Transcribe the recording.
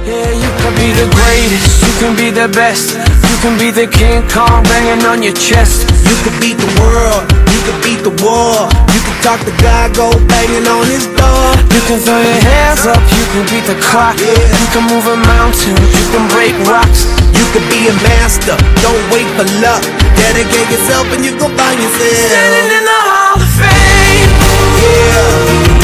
Yeah, you can be the greatest, you can be the best, you can be the King Kong banging on your chest. You can beat the world, you can beat the war. You can talk to God, go banging on his door. You can throw your hands up, you can beat the clock. You can move a mountain, you can break rocks. You can be a master, don't wait for luck. Dedicate yourself and you gon' find yourself standing in the Hall of Fame. Yeah.